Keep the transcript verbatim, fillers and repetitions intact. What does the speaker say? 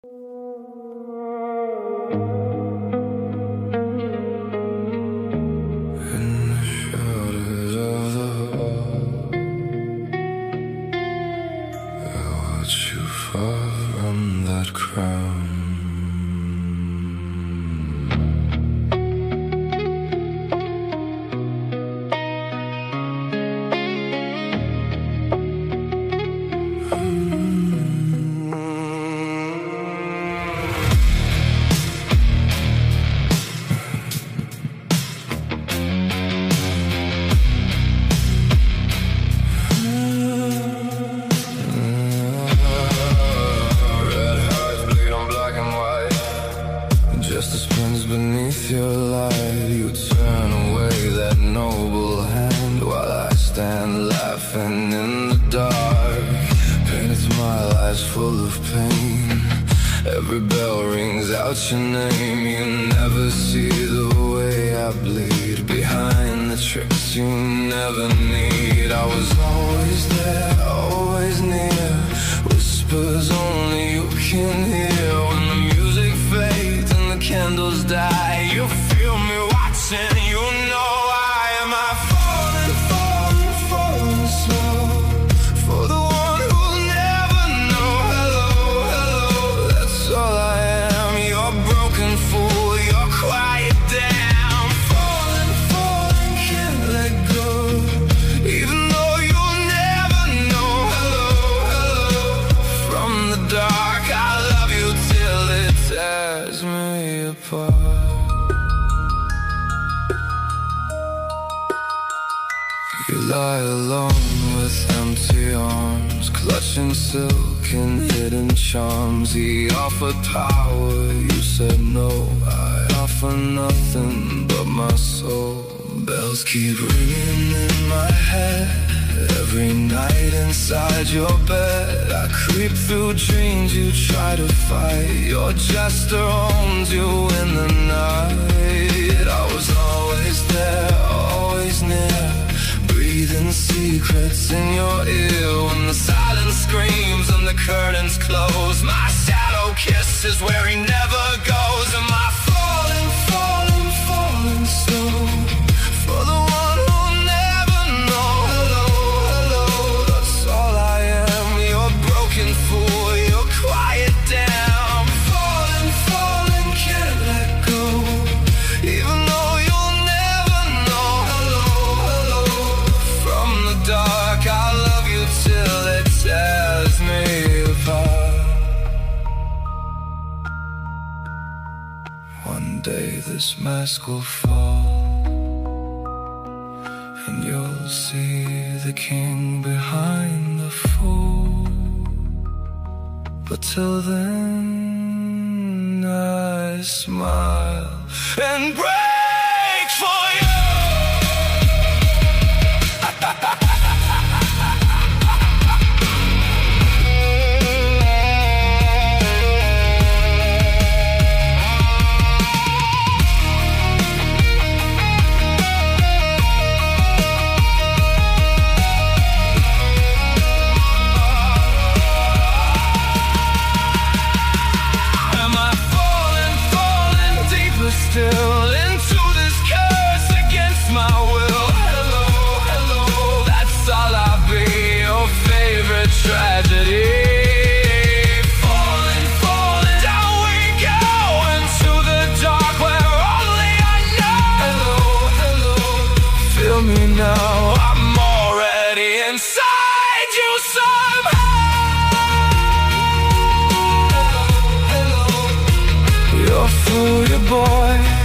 From that crown, justice burns beneath your light. You turn away that noble hand while I stand laughing in the dark. Painted my life full of pain. Every bell rings out your name. You never see the way I bleed behind the tricks you never need. I was always there, always near. Whispers only you can hear. When the music fades and the candles die, you feel me watching. You know I am. I falling, falling, falling slow for the one who'll never know. Hello, hello, that's all I am. You're broken fool, you're quiet down. Falling, falling, can't let go, even though you'll never know. Hello, hello, from the dark, I love you till it tears me apart. You lie alone with empty arms, clutching silk and hidden charms. He offered power, you said no. I offer nothing but my soul. Bells keep ringing in my head every night inside your bed. I creep through dreams you try to fight. Your jester owns you in the night. I was always there, always near, breathing secrets in your ear. When the silence screams and the curtains close, my shadow kisses where he never goes. Am I falling, falling, falling slow for the one who'll never know? Hello, hello, that's all I am. You're broken fool, you're quiet down. Falling, falling, can't let go, even though you'll never know. Hello, hello, from the dark, I love you till it tears me apart. One day this mask will fall, and you'll see the king behind the fool. But till then, I smile and break for you. Still into this curse against my will. Hello, hello, that's all I'll be, your favorite tragedy. Falling, falling, down we go into the dark where only I know. Hello, hello, feel me now, I'm already inside you somehow. Hello, hello, you're fool, your boy.